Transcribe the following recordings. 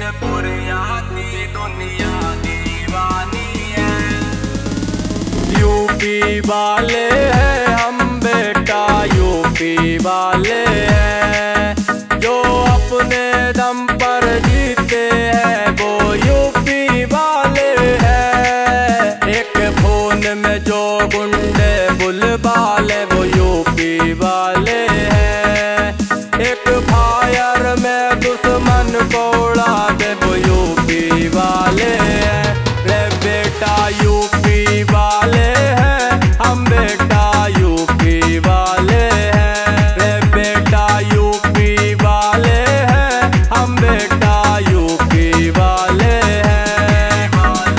मोमिनपुरिया की दुनिया दीवानी है। यूपी वाले हैं हम बेटा, यूपी वाले हैं जो अपने दम पर जीते हैं, वो यूपी वाले हैं। एक फोन में जो गुंडे बुलवाले वो यूपी वाले हैं। एक फायर में दुश्मन को उड़ा दे वो यूपी वाले हैं। रे बेटा यूपी वाले हैं हम बेटा, यूपी वाले हैं। रे बेटा यूपी वाले हैं हम बेटा, यूपी वाले हैं।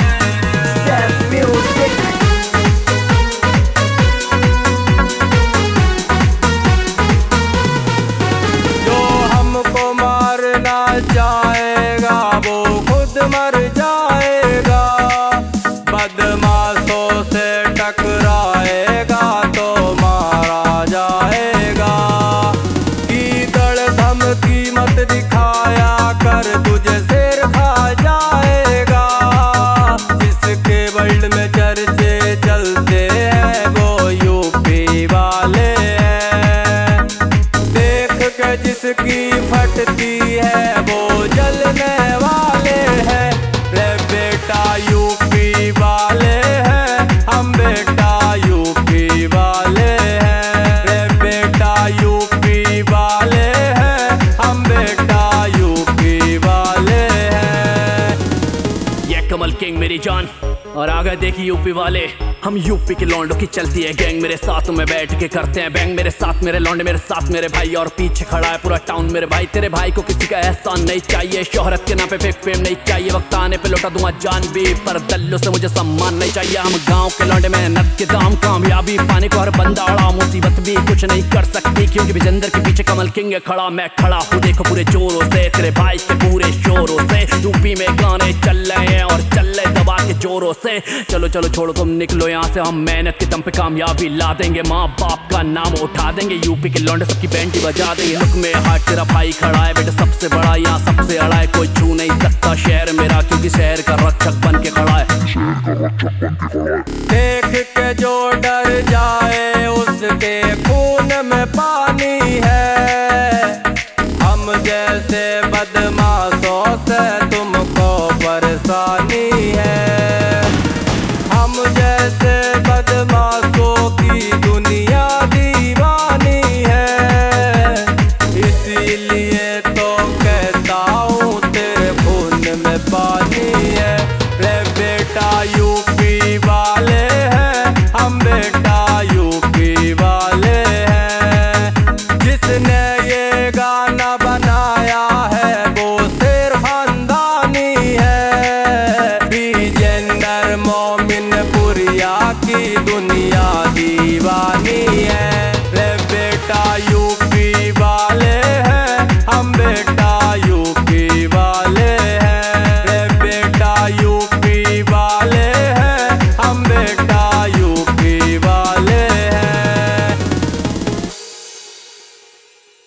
जो हमको मारना चाहेगा वो खुद मर जाएगा। बदमाशों से टकराएगा तो मारा जाएगा। कीदड़ धमकी मत दिखाया कर, तुझे शेर खा जाएगा। जिसके वर्ल्ड में चर्चे चलते हैं वो यूपी वाले हैं। देख के जिसकी फटती है वो जलने वाले हैं। रे बेटा यूपी वाले हैं हम बेटा, यूपी वाले हैं। रे बेटा यूपी वाले हैं हम बेटा, यूपी वाले हैं। ये कमल किंग मेरी जान और आगे देखी यूपी वाले। हम यूपी के लौंडों की चलती है गैंग, मेरे साथ में बैठ के करते हैं बैंग। मेरे साथ मेरे लौंडे, मेरे साथ मेरे भाई और पीछे खड़ा है पूरा टाउन मेरे भाई। तेरे भाई को किसी का एहसान नहीं चाहिए, शोहरत के नाम पे फेक फेम नहीं चाहिए। वक्त आने पे लौटा दूंगा जान भी, पर दल्लों से मुझे सम्मान नहीं चाहिए। हम गाँव के लौंडे मेहनत के दाम, कामयाबी पाने को हर बंदा अड़ा। मुसीबत भी कुछ नहीं कर सकती क्योंकि विजेंदर के पीछे कमल किंग है खड़ा। मैं खड़ा हूँ देखो पूरे जोरों से, तेरे भाई के पूरे शोरों से। यूपी में गाने चल रहे हैं और चल रहे दबा के जोरों से। चलो चलो छोड़ो तुम निकलो यहाँ से, हम मेहनत के दम पे कामयाबी ला देंगे। माँ बाप का नाम उठा देंगे, यूपी के लौंडे सबकी बैंडी बजा देंगे। लुक में हाथ तेरा भाई खड़ा है बेटा, सबसे बड़ा यहाँ सबसे अड़ा है। कोई छू नहीं सकता शहर मेरा क्योंकि शहर का रक्षक बन के खड़ा है। देख के जो डर जाए उसके खून में पानी है। हम जैसे बदमाशों से तुमको परेशानी है। हम जैसे बदमाशों की दुनिया दीवानी है। इसीलिए तो कहता हूँ तेरे खून में पानी है। रे बेटा यूपी वाले हैं हम बेटा, यूपी वाले हैं। जिसने ये गाना बनाया है वो शेर खानदानी है। विजेंदर मोमिनपुरिया की दुनिया दीवानी